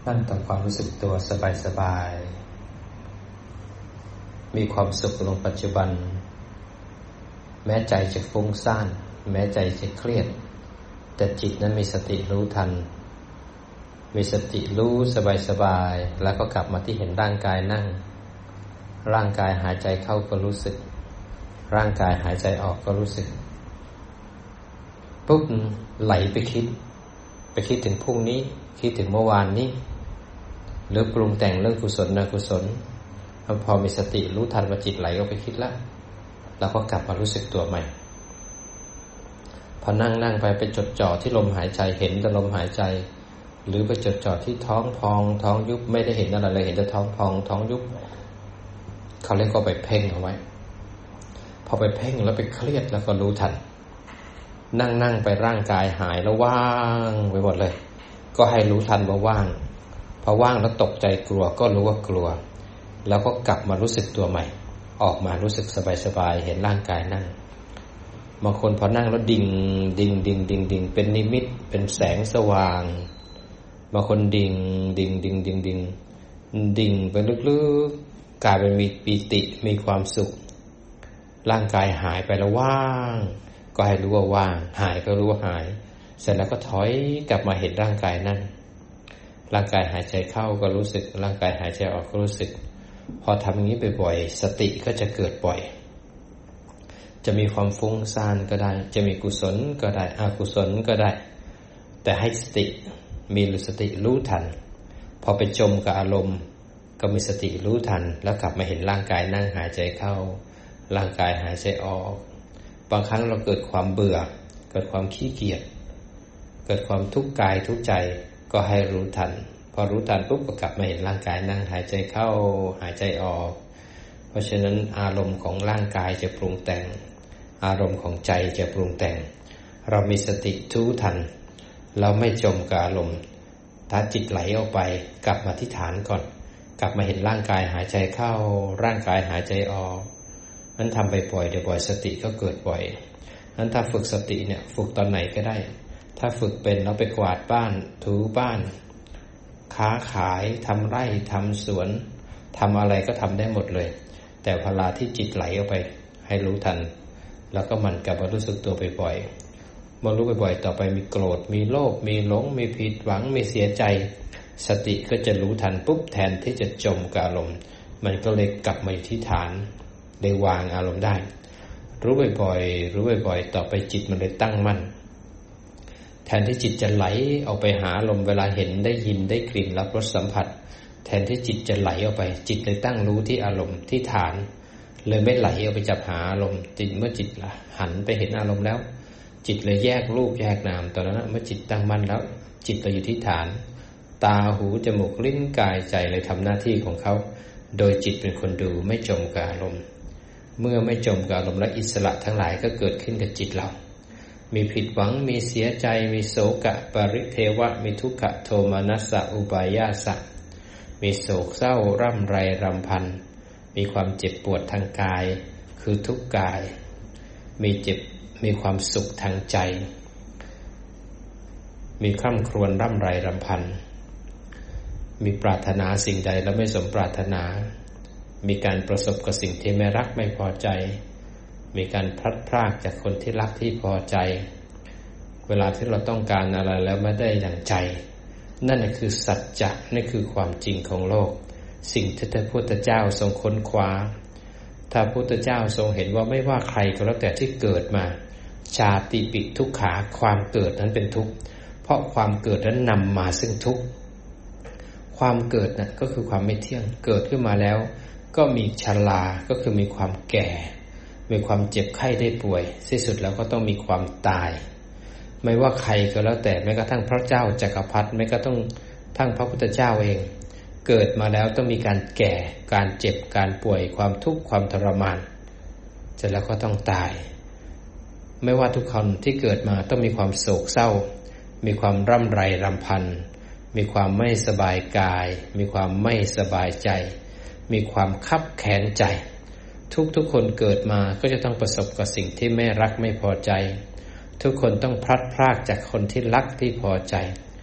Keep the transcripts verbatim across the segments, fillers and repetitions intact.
นั่นทำความรู้สึกตัวสบายๆมีความสุขลงปัจจุบันแม้ใจจะฟุ้งซ่านแม้ใจจะเครียดแต่จิตนั้นมีสติรู้ทันมีสติรู้สบายๆแล้วก็กลับมาที่เห็นร่างกายนั่งร่างกายหายใจเข้าก็รู้สึกร่างกายหายใจออกก็รู้สึกปุ๊บไหลไปคิดไปคิดถึงพรุ่งนี้คิดถึงเมื่อวานนี้หรือปรุงแต่งเรื่องกุศลอกุศลพอมีสติรู้ทันว่าจิตไหลออกไปคิดแล้วเราก็กลับมารู้สึกตัวใหม่พอนั่งนั่งไปไปจดจ่อที่ลมหายใจเห็นแต่ลมหายใจหรือไปจดจ่อที่ท้องพองท้องยุบไม่ได้เห็นอะไรเลยเห็นแต่ท้องพองท้องยุบเขาเรียกว่าไปเพ่งเอาไว้พอไปเพ่งแล้วไปเครียดแล้วก็รู้ทันนั่งนั่งไปร่างกายหายแล้วว่างไปหมดเลยก็ให้รู้ทันว่าว่างพอว่างแล้วตกใจกลัวก็รู้ว่ากลัวแล้วก็กลับมารู้สึกตัวใหม่ออกมารู้สึกสบายๆเห็นร่างกายนั่งบางคนพอนั่งแล้วดิ่งดิ่งดิ่งดิ่งดิ่งเป็นนิมิตเป็นแสงสว่างบางคนดิ่งดิ่งดิ่งดิ่งดิ่งดิ่งไปลึกๆกลายเป็นมีปีติมีความสุขร่างกายหายไปแล้วว่างก็ให้รู้ว่าว่างหายก็รู้ว่าหายเสร็จแล้วก็ถอยกลับมาเห็นร่างกายนั่นร่างกายหายใจเข้าก็รู้สึกร่างกายหายใจออกก็รู้สึกพอทำอย่างนี้บ่อยๆสติก็จะเกิดบ่อยจะมีความฟุ้งซ่านก็ได้จะมีกุศลก็ได้อกุศลก็ได้แต่ให้สติมีสติรู้ทันพอไปจมกับอารมณ์ก็มีสติรู้ทันแล้วกลับมาเห็นร่างกายนั่งหายใจเข้าร่างกายหายใจออกบางครั้งเราเกิดความเบื่อเกิดความขี้เกียจเกิดความทุกข์กายทุกข์ใจก็ให้รู้ทันพอรู้ทันปุ๊บก็กลับมาเห็นร่างกายนั่งหายใจเข้าหายใจออกเพราะฉะนั้นอารมณ์ของร่างกายจะปรุงแต่งอารมณ์ของใจจะปรุงแต่งเรามีสติรู้ทันเราไม่จมกับอารมณ์ถ้าจิตไหลออกไปกลับมาที่ฐานก่อนกลับมาเห็นร่างกายหายใจเข้าร่างกายหายใจออกนั้นทำไปบ่อยเดี๋ยวบ่อยสติก็เกิดบ่อยนั้นถ้าฝึกสติเนี่ยฝึกตอนไหนก็ได้ถ้าฝึกเป็นเราไปกวาดบ้านถูบ้านค้าขายทำไร่ทำสวนทำอะไรก็ทำได้หมดเลยแต่เวลาที่จิตไหลออกไปให้รู้ทันแล้วก็มันกลับมารู้สึกตัวบ่อยๆมารู้บ่อยๆต่อไปมีโกรธมีโลภมีหลงมีผิดหวังมีเสียใจสติก็จะรู้ทันปุ๊บแทนที่จะจมกับอารมณ์มันก็เลยกลับมาอยู่ที่ฐานได้วางอารมณ์ได้รู้บ่อยๆรู้บ่อยๆต่อไปจิตมันเลยตั้งมั่นแทนที่จิตจะไหลออกไปหาอารมณ์เวลาเห็นได้ยินได้กลิ่นรับรสสัมผัสแทนที่จิตจะไหลออกไปจิตเลยตั้งรู้ที่อารมณ์ที่ฐานเลยไม่ไหลออกไปจับหาอารมณ์จิตเมื่อจิตหันไปเห็นอารมณ์แล้วจิตเลยแยกรูปแยกนามตอนนั้นเมื่อจิตตั้งมั่นแล้วจิตเราอยู่ที่ฐานตาหูจมูกลิ้นกายใจเลยทำหน้าที่ของเขาโดยจิตเป็นคนดูไม่จมกับอารมณ์เมื่อไม่จมกับอารมณ์และอิสระทั้งหลายก็เกิดขึ้นกับจิตเรามีผิดหวังมีเสียใจมีโศกะปริเทวะมีทุกขะโทมนัสสะอุปายาสะมีโศกเศร้าร่ำไรรำพันมีความเจ็บปวดทางกายคือทุกข์กายมีเจ็บมีความสุขทางใจมีคร่ำครวญร่ำไรรำพันมีปรารถนาสิ่งใดแล้วไม่สมปรารถนามีการประสบกับสิ่งที่ไม่รักไม่พอใจมีการพลัดพรากจากคนที่รักที่พอใจเวลาที่เราต้องการอะไรแล้วไม่ได้ดั่งใจนั่นคือสัจจะนั่นคือความจริงของโลกสิ่งที่พระพุทธเจ้าทรงค้นคว้าถ้าพระพุทธเจ้าทรงเห็นว่าไม่ว่าใครก็แล้วแต่ที่เกิดมาชาติปิทุกขาความเกิดนั้นเป็นทุกข์เพราะความเกิดนั้นนำมาซึ่งทุกข์ความเกิดน่ะก็คือความไม่เที่ยงเกิดขึ้นมาแล้วก็มีชราก็คือมีความแก่มีความเจ็บไข้ได้ป่วยที่สุดแล้วก็ต้องมีความตายไม่ว่าใครก็แล้วแต่แม้กระทั่งพระเจ้าจักรพรรดิแม้กระทั่งทั้งพระพุทธเจ้าเองเกิดมาแล้วต้องมีการแก่การเจ็บการป่วยความทุกข์ความทรมานเสร็จแล้วก็ต้องตายไม่ว่าทุกคนที่เกิดมาต้องมีความโศกเศร้ามีความร่ำไรรำพันมีความไม่สบายกายมีความไม่สบายใจมีความคับแค้นใจทุกๆคนเกิดมาก็จะต้องประสบกับสิ่งที่ไม่รักไม่พอใจทุกคนต้องพลัดพรากจากคนที่รักที่พอใจ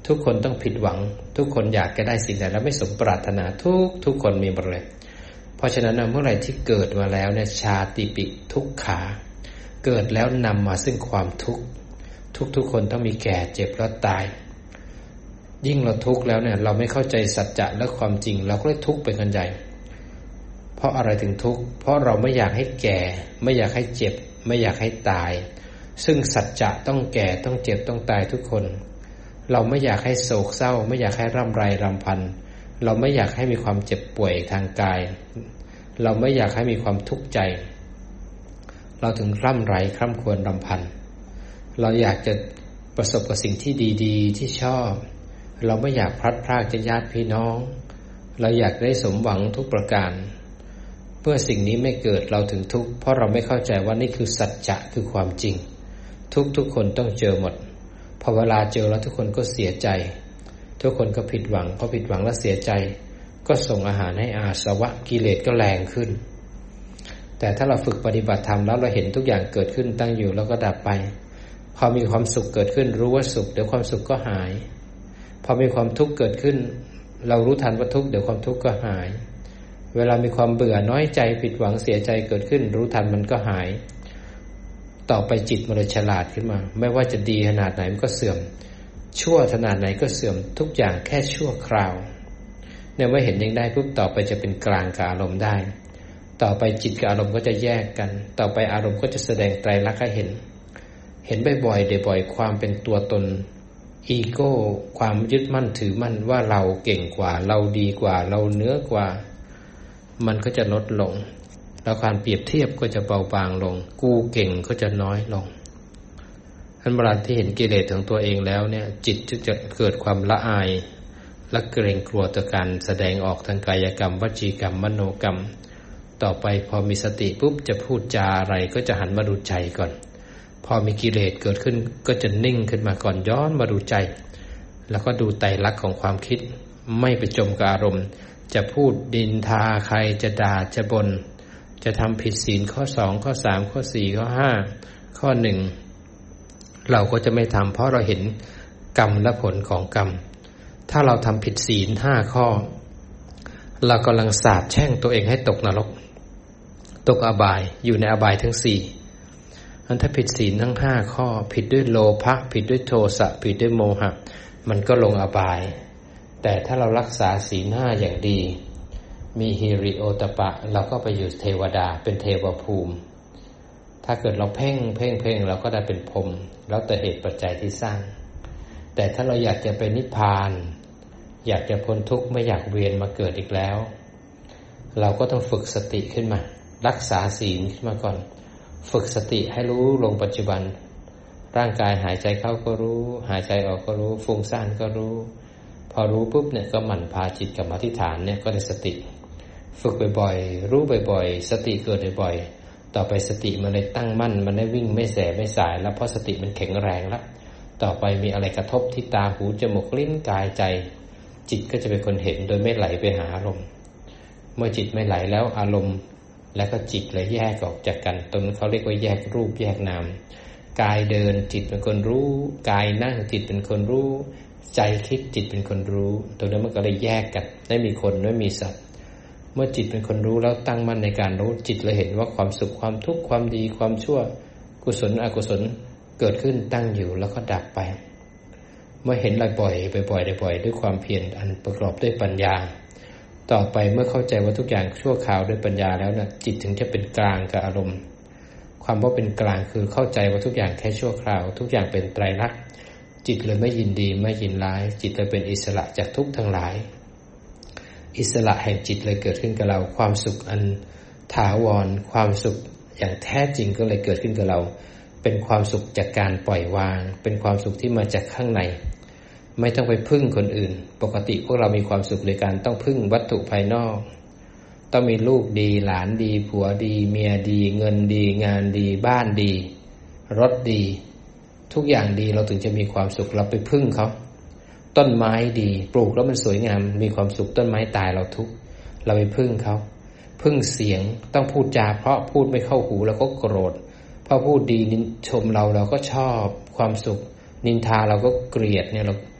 ทุกคนต้องผิดหวังทุกคนอยากจะได้สิ่งใดแล้วไม่สมปรารถนาทุกทุกคนมีหมดเลยเพราะฉะนั้นเมื่อไหร่ที่เกิดมาแล้วเนี่ยชาติปิทุกขาเกิดแล้วนำมาซึ่งความทุกข์ทุกทุกคนต้องมีแก่เจ็บแล้วตายยิ่งเราทุกข์แล้วเนี่ยเราไม่เข้าใจสัจจะและความจริงเราก็เลยทุกข์ไปกันใหญ่เพราะอะไรถึงทุกข์เพราะเราไม่อยากให้แก่ไม่อยากให้เจ็บไม่อยากให้ตายซึ่งสัจจะต้องแก่ต้องเจ็บต้องตายทุกคนเราไม่อยากให้โศกเศร้าไม่อยากให้ร่ำไรรำพันเราไม่อยากให้มีความเจ็บป่วยทางกายเราไม่อยากให้มีความทุกข์ใจเราถึงร่ำไรคร่ำครวญรำพันเราอยากจะประสบกับสิ่งที่ดีๆที่ชอบเราไม่อยากพลัดพรากจากญาติพี่น้องเราอยากได้สมหวังทุกประการเมื่อสิ่งนี้ไม่เกิดเราถึงทุกข์เพราะเราไม่เข้าใจว่านี่คือสัจจะคือความจริงทุกทุกคนต้องเจอหมดพอเวลาเจอแล้วทุกคนก็เสียใจทุกคนก็ผิดหวังพอผิดหวังแล้วเสียใจก็ส่งอาหารให้อาสวะกิเลสก็แรงขึ้นแต่ถ้าเราฝึกปฏิบัติธรรมแล้วเราเห็นทุกอย่างเกิดขึ้นตั้งอยู่แล้วก็ดับไปพอมีความสุขเกิดขึ้นรู้ว่าสุขเดี๋ยวความสุขก็หายพอมีความทุกข์เกิดขึ้นเรารู้ทันว่าทุกข์เดี๋ยวความทุกข์ก็หายเวลามีความเบื่อน้อยใจผิดหวังเสียใจเกิดขึ้นรู้ทันมันก็หายต่อไปจิตมันเลยฉลาดขึ้นมาไม่ว่าจะดีขนาดไหนมันก็เสื่อมชั่วขนาดไหนก็เสื่อมทุกอย่างแค่ชั่วคราวเนี่ยเมื่อเห็นอย่างได้ปุ๊บต่อไปจะเป็นกลางกับอารมณ์ได้ต่อไปจิตกับอารมณ์ก็จะแยกกันต่อไปอารมณ์ก็จะแสดงไตรลักษณ์ให้เห็นเห็นบ่อยๆบ่อยๆความเป็นตัวตนอีโก้ความยึดมั่นถือมั่นว่าเราเก่งกว่าเราดีกว่าเราเหนือกว่ามันก็จะลดลงแล้วการเปรียบเทียบก็จะเบาบางลงกูเก่งก็จะน้อยลงท่านเวลาที่เห็นกิเลสของตัวเองแล้วเนี่ยจิตจะเกิดความละอายและเกรงกลัวต่อการแสดงออกทางกายกรรมวจีกรรมมโนกรรมต่อไปพอมีสติปุ๊บจะพูดจาอะไรก็จะหันมาดูใจก่อนพอมีกิเลสเกิดขึ้นก็จะนิ่งขึ้นมาก่อนย้อนมาดูใจแล้วก็ดูไตรลักษณ์ของความคิดไม่ไปจมกับอารมณ์จะพูดดินทาใครจะด่าจะบ่นจะทำผิดศีลข้อสองข้อสามข้อสี่ข้อห้าข้อหนึ่งเราก็จะไม่ทำเพราะเราเห็นกรรมและผลของกรรมถ้าเราทำผิดศีลห้าข้อเรากำลังสาปแช่งตัวเองให้ตกนรกตกอบายอยู่ในอบายทั้งสี่อันถ้าผิดศีลทั้งห้าข้อผิดด้วยโลภะผิดด้วยโทสะผิดด้วยโมหะมันก็ลงอบายแต่ถ้าเรารักษาศีลห้าอย่างดีมีฮิริโอตปะเราก็ไปอยู่เทวดาเป็นเทวภูมิถ้าเกิดเราเพ่งเพ่งเพ่งเราก็ได้เป็นพรหมแล้วแต่เหตุปัจจัยที่สร้างแต่ถ้าเราอยากจะเป็นนิพพานอยากจะพ้นทุกข์ไม่อยากเวียนมาเกิดอีกแล้วเราก็ต้องฝึกสติขึ้นมารักษาศีลขึ้นมาก่อนฝึกสติให้รู้ลงปัจจุบันร่างกายหายใจเข้าก็รู้หายใจออกก็รู้ฟุ้งซ่านก็รู้พอรู้ปุ๊บเนี่ยก็หมั่นพาจิตกลับมาที่ฐานเนี่ยก็ได้สติฝึกบ่อยๆรู้บ่อยๆสติเกิดบ่อยๆต่อไปสติมันเลยตั้งมั่นมันได้วิ่งไม่แสไม่สายแล้วเพราะสติมันแข็งแรงแล้วต่อไปมีอะไรกระทบที่ตาหูจมูกลิ้นกายใจจิตก็จะเป็นคนเห็นโดยไม่ไหลไปหาอารมณ์เมื่อจิตไม่ไหลแล้วอารมณ์และก็จิตเลยแยกออกจากกันตรงนั้นเขาเรียกว่าแยกรูปแยกนามกายเดินจิตเป็นคนรู้กายนั่งจิตเป็นคนรู้ใจคิดจิตเป็นคนรู้ตรงนั้นมันก็เลยแยกกันไม่มีคนไม่มีสัตว์เมื่อจิตเป็นคนรู้แล้วตั้งมั่นในการรู้จิตเลยเห็นว่าความสุขความทุกข์ความดีความชั่วกุศลอกุศลเกิดขึ้นตั้งอยู่แล้วก็ดับไปเมื่อเห็นบ่อยๆบ่อยๆบ่อยๆด้วยความเพียรอันประกอบด้วยปัญญาต่อไปเมื่อเข้าใจว่าทุกอย่างชั่วคราวด้วยปัญญาแล้วนะจิตถึงจะเป็นกลางกับอารมณ์ความว่าเป็นกลางคือเข้าใจว่าทุกอย่างแค่ชั่วคราวทุกอย่างเป็นไตรลักษณ์จิตเลยไม่ยินดีไม่ยินร้ายจิตเลยเป็นอิสระจากทุกข์ทั้งหลายอิสระแห่งจิตเลยเกิดขึ้นกับเราความสุขอันถาวรความสุขอย่างแท้จริงก็เลยเกิดขึ้นกับเราเป็นความสุขจากการปล่อยวางเป็นความสุขที่มาจากข้างในไม่ต้องไปพึ่งคนอื่นปกติพวกเรามีความสุขในการต้องพึ่งวัตถุภายนอกต้องมีลูกดีหลานดีผัวดีเมียดีเงินดีงานดีบ้านดีรถดีทุกอย่างดีเราถึงจะมีความสุขเราไปพึ่งเขาต้นไม้ดีปลูกแล้วมันสวยงามมีความสุขต้นไม้ตายเราทุกข์เราไปพึ่งเขาพึ่งเสียงต้องพูดจาเพราะพูดไม่เข้าหูแล้วก็โกรธพอพูดดีนินชมเราเราก็ชอบความสุขนินทาเราก็เกลียดเนี่ยเรา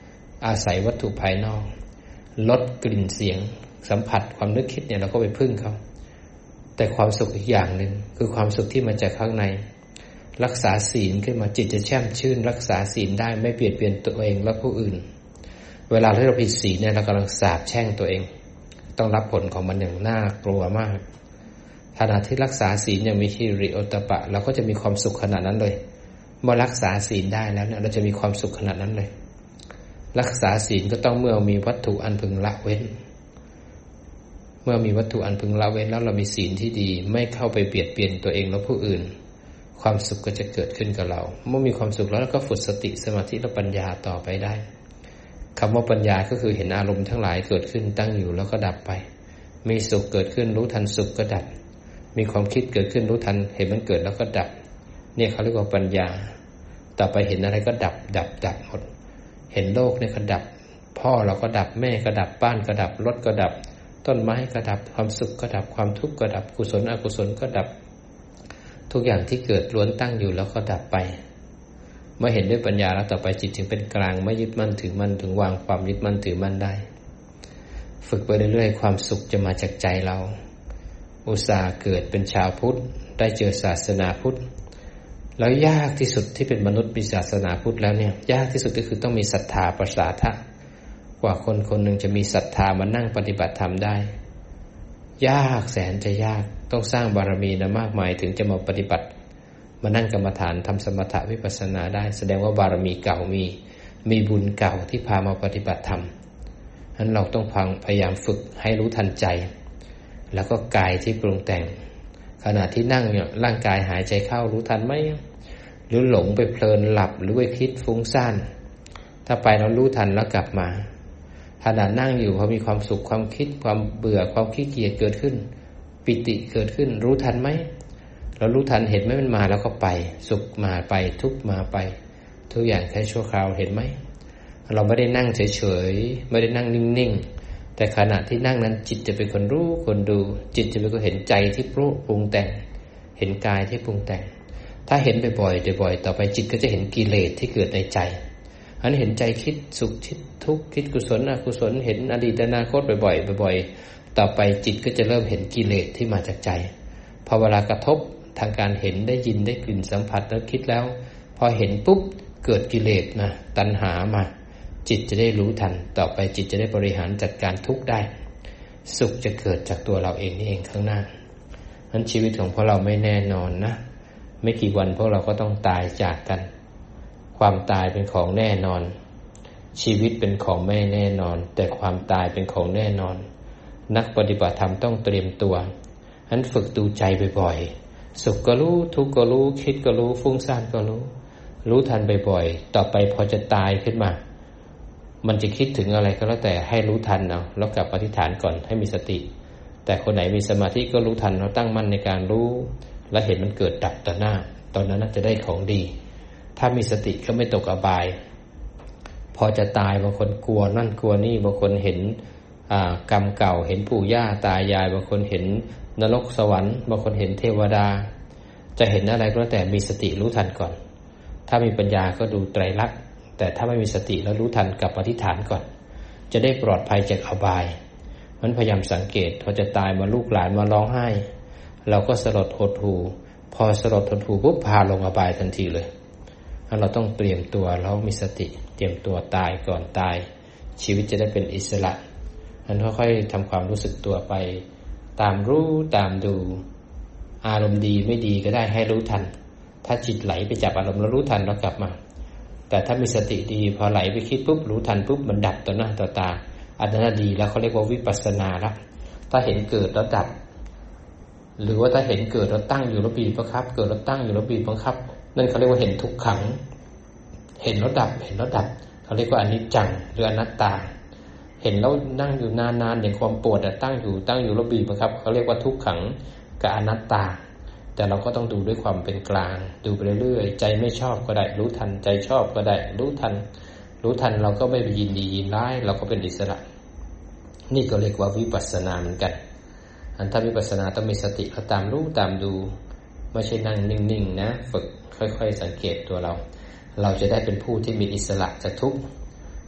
อาศัยวัตถุภายนอกลดกลิ่นเสียงสัมผัสความนึกคิดเนี่ยเราก็ไปพึ่งเขาแต่ความสุขอีกอย่างหนึ่งคือความสุขที่มาจากข้างในรักษาศีลขึ้นมาจิตจะแช่มชื่นรักษาศีลได้ไม่เบียดเบียนตัวเองและผู้อื่นเวลาที่เราผิดศีลเนี่ยเรากำลังสาปแช่งตัวเองต้องรับผลของมันอย่างน่ากลัวมากขณะที่รักษาศีลยังมีฮิริโอตปะเราก็จะมีความสุขขนาดนั้นเลยเมื่อรักษาศีลได้แล้วเนี่ยเราจะมีความสุขขนาดนั้นเลยรักษาศีลก็ต้องเมื่อมีวัตถุอันพึงละเว้นเมื่อมีวัตถุอันพึงละเว้นแล้วเรามีศีลที่ดีไม่เข้าไปเบียดเบียนตัวเองและผู้อื่นความสุขก็จะเกิดขึ้นกับเราเมื่อมีความสุขแล้วเราก็ฝึกสติสมาธิและปัญญาต่อไปได้คำว่าปัญญาก็คือเห็นอารมณ์ทั้งหลายเกิดขึ้นตั้งอยู่แล้วก็ดับไปมีสุขเกิดขึ้นรู้ทันสุขก็ดับมีความคิดเกิดขึ้นรู้ทันเห็นมันเกิดแล้วก็ดับเนี่ยเขาเรียกว่าปัญญาต่อไปเห็นอะไรก็ดับดับดับหมดเห็นโลกเนี่ยก็ดับพ่อเราก็ดับแม่ก็ดับบ้านก็ดับรถก็ดับต้นไม้ก็ดับความสุขก็ดับความทุกข์ก็ดับกุศลอกุศลก็ดับทุกอย่างที่เกิดล้วนตั้งอยู่แล้วก็ดับไปเมื่อเห็นด้วยปัญญาแล้วต่อไปจิตจึงเป็นกลางไม่ยึดมั่นถือมั่นถึงวางความยึดมั่นถือมั่นได้ฝึกไปเรื่อยๆความสุขจะมาจากใจเราอุตส่าห์เกิดเป็นชาวพุทธได้เจอศาสนาพุทธแล้วยากที่สุดที่เป็นมนุษย์มีศาสนาพุทธแล้วเนี่ยยากที่สุดก็คือต้องมีศรัทธาประสาทะกว่าคนคนหนึ่งจะมีศรัทธามานั่งปฏิบัติธรรมได้ยากแสนจะยากต้องสร้างบารมีนะมากมายถึงจะมาปฏิบัติมานั่งกรรมฐานทำสมถะวิปัสสนาได้แสดงว่าบารมีเก่ามีมีบุญเก่าที่พามาปฏิบัติธรรมฉะนั้นเราต้องพยายามฝึกให้รู้ทันใจแล้วก็กายที่ปรุงแต่งขณะที่นั่งเนี่ยร่างกายหายใจเข้ารู้ทันไหมหรือหลงไปเพลินหลับหรือไปคิดฟุ้งซ่านถ้าไปเรารู้ทันแล้วกลับมาขณะนั่งอยู่พอมีความสุขความคิดความเบื่อความขี้เกียจเกิดขึ้นปิติเกิดขึ้นรู้ทันไหมเรารู้ทันเห็นไหมมันมาแล้วก็ไปสุขมาไปทุกข์มาไปทุกอย่างแค่ชั่วคราวเห็นไหมเราไม่ได้นั่งเฉยๆไม่ได้นั่งนิ่งๆแต่ขณะที่นั่งนั้นจิตจะเป็นคนรู้คนดูจิตจะเป็นคนเห็นใจที่ปรุงแต่งเห็นกายที่ปรุงแต่งถ้าเห็นบ่อยๆบ่อยๆต่อไปจิตก็จะเห็นกิเลสที่เกิดในใจอันเห็นใจคิดสุขคิดทุกข์คิดกุศลอกุศลเห็นอดีตอนาคตบ่อยๆบ่อยๆต่อไปจิตก็จะเริ่มเห็นกิเลสที่มาจากใจพอเวลากระทบทางการเห็นได้ยินได้กลิ่นสัมผัสแล้วคิดแล้วพอเห็นปุ๊บเกิดกิเลสนะตัณหามาจิตจะได้รู้ทันต่อไปจิตจะได้บริหารจัดการทุกข์ได้สุขจะเกิดจากตัวเราเองนี่เองข้างหน้านั้นชีวิตของพวกเราไม่แน่นอนนะไม่กี่วันพวกเราก็ต้องตายจากกันความตายเป็นของแน่นอนชีวิตเป็นของไม่แน่นอนแต่ความตายเป็นของแน่นอนนักปฏิบัติธรรมต้องเตรียมตัวนั้นฝึกดูใจบ่อยๆสุขก็รู้ทุกข์ก็รู้คิดก็รู้ฟุ้งซ่านก็รู้รู้ทันบ่อยๆต่อไปพอจะตายขึ้นมามันจะคิดถึงอะไรก็แล้วแต่ให้รู้ทันเอาแล้วกลับอธิษฐานก่อนให้มีสติแต่คนไหนมีสมาธิก็รู้ทันเราตั้งมั่นในการรู้และเห็นมันเกิดดับต่อหน้าตอนนั้นน่าจะได้ของดีถ้ามีสติก็ไม่ตกอบายพอจะตายบางคนกลัวนั่นกลัวนี่บางคนเห็นกรรมเก่าเห็นปู่ย่าตายายบางคนเห็นนรกสวรรค์บางคนเห็นเทวดาจะเห็นอะไรก็แล้วแต่มีสติรู้ทันก่อนถ้ามีปัญญาก็ดูไตรลักษณ์แต่ถ้าไม่มีสติแล้วรู้ทันกับอธิษฐานก่อนจะได้ปลอดภัยจากอบายมันพยายามสังเกตพอจะตายมาลูกหลานมาร้องไห้เราก็สลดหดหู่พอสลดหดหู่ปุ๊บพาลงอบายทันทีเลยเราต้องเตรียมตัวแล้วมีสติเตรียมตัวตายก่อนตายชีวิตจะได้เป็นอิสระนั้นค่อยๆทำความรู้สึกตัวไปตามรู้ตามดูอารมณ์ดีไม่ดีก็ได้ให้รู้ทันถ้าจิตไหลไปจับอารมณ์แล้วรู้ทันแล้วกลับมาแต่ถ้ามีสติดีพอไหลไปคิดปุ๊บรู้ทันปุ๊บมันดับต่อหน้าต่อตาอันนั้นดีแล้วเขาเรียกว่าวิปัสสนาละถ้าเห็นเกิดแล้วดับหรือว่าถ้าเห็นเกิดแล้วตั้งอยู่แล้วบีบบังคับเกิดแล้วตั้งอยู่แล้วบีบบังคับนั่นเขาเรียกว่าเห็นทุกขังเห็นแล้วดับเห็นแล้วดับเขาเรียกว่าอนิจจังหรืออนัตตาเห็นแล้วนั่งอยู่นานๆอย่างความปวดตั้งอยู่ตั้งอยู่แล้วบีบบังคับเขาเรียกว่าทุกขังกับอนัตตาแต่เราก็ต้องดูด้วยความเป็นกลางดูไปเรื่อยๆใจไม่ชอบก็ได้รู้ทันใจชอบก็ได้รู้ทันรู้ทันเราก็ไม่ไปยินดียินร้ายเราก็เป็นอิสระนี่ก็เรียกว่าวิปัสสนาเหมือนกันอันถ้าวิปัสสนาต้องมีสติตามรู้ตามดูไม่ใช่นั่งนิ่งๆนะฝึกค่อยๆสังเกตตัวเราเราจะได้เป็นผู้ที่มีอิสระจากทุกข์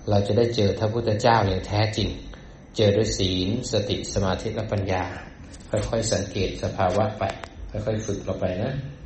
เราจะได้เจอพระพุทธเจ้าอย่างแท้จริงเจอด้วยศีลสติสมาธิและปัญญาค่อยๆสังเกตสภาวะไปค่อยๆฝึกเราไปนะ